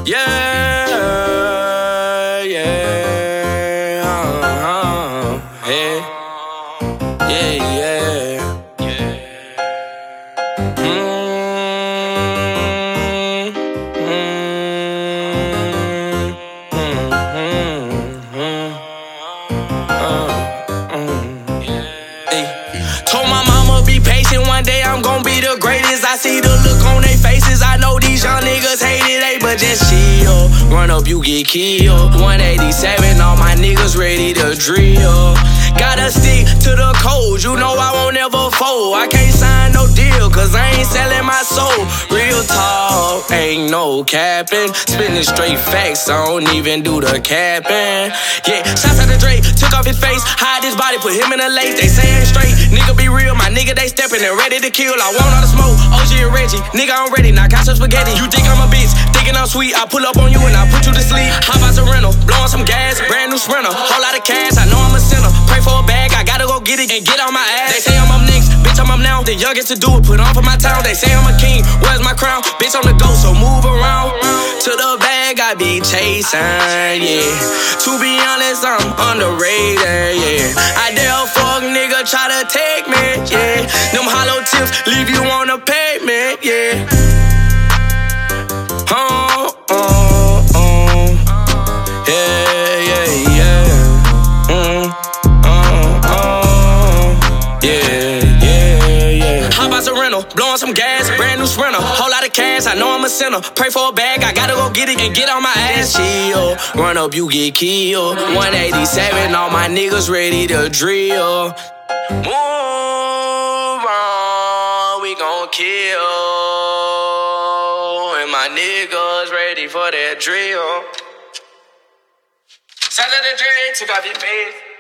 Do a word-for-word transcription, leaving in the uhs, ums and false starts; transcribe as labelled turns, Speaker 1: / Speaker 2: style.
Speaker 1: Yeah, yeah, uh-huh, yeah, yeah, yeah, yeah. Mm, mm, mm, mm, uh, mm. Hey. Told my mama be patient, one day I'm gon' be the greatest. I see the look on their faces, I know these young niggas hate it, they but just chill. Run up, you get killed. one eighty-seven, all my niggas ready to drill. Gotta stick to the code, you know I won't ever fold. I can't sign no deal, cause I ain't selling my soul. Real talk, ain't no capping. Spinning straight facts, I don't even do the capping. Yeah, shots out to Drake, took off his face, hide his body, put him in a lake. They say I ain't straight, nigga be real, my nigga they steppin' and ready to kill. I want all the smoke, O G and Reggie, nigga I'm ready, knock out some spaghetti. You think I'm a bitch, thinking I'm sweet, I pull up on you and I put you to sleep. Hop out the rental, blowing some gas, brand new Sprinter, whole lot of cash, I know I'm a sinner. Pray for a bag, I gotta go get it and get on my ass. They say I'm up next, bitch I'm up now, the youngest to do it, put on for my town. They say I'm a king, where's my crown? Bitch I'm the ghost, so move around. To the bag I be chasing, yeah. To be honest, I'm underrated, yeah. I dare a fuck nigga try to take me, yeah. Them hollow tips leave you on the pavement, yeah. Oh, oh, oh. Yeah, yeah, yeah. Mm, oh, oh. Yeah, yeah, yeah. Hop out the rental, blowing some gas, brand new Sprinter, whole lot of cash, I know I'm a sinner. Pray for a bag, I gotta go get it and get on my ass. Chill, run up, you get killed. one eighty-seven, all my niggas ready to drill. Move on, we gon' kill. And my niggas ready for that drill. Shout out to Dre, took off your face.